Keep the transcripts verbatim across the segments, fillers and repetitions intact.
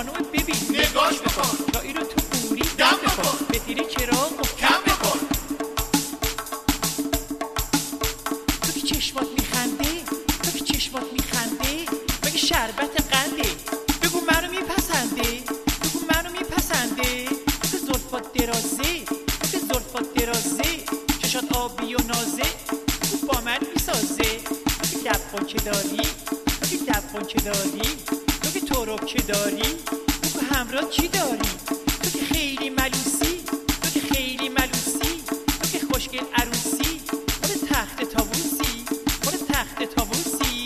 خانم ببین نگاش بکن چایی رو تو بوری دم دم بکن بکن بدیره چراغ و کم بکن تو که چشمات میخنده تو که چشمات میخنده مگه شربت قنده بگو منو میپسنده بگو منو میپسنده تو زلفات درازه تو زلفات درازه چشات آبی و نازه تو با من میسازه تو که دبقاچه داری تو که دبقاچه داری تو که تربچه داری تو که همراه چی داری تو که خیلی ملوسی تو که خیلی ملوسی تو که خوشگل عروسی خود تخت طاووسی خود تخت طاووسی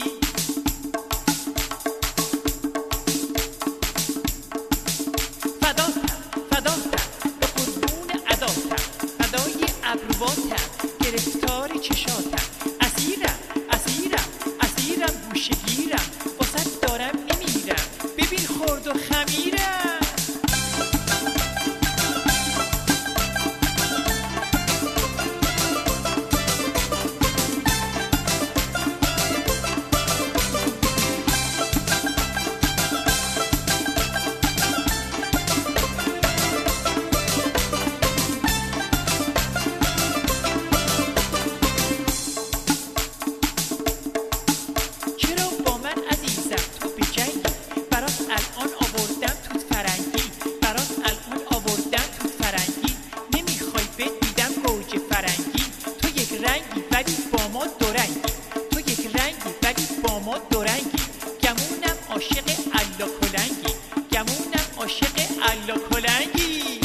فداتم فداتم به قربون عداتم فدای ابرواتم گرفتار چشاتم اسیرم اسیرم اسیرم گوشهگیرم واسه دارم میمیرم ببین خرد و خمیرم چرا با من عزیزم تو بجنگی برات الان آوردم توت فرنگی برات الان آوردم توت فرنگی نمیخوای بهت میدم گوجه فرنگی تو یک رنگی ولی با ما دورنگی تو یک رنگی ولی با ما دورنگی گمونم عاشق الا کلنگی گمونم عاشق الا کلنگی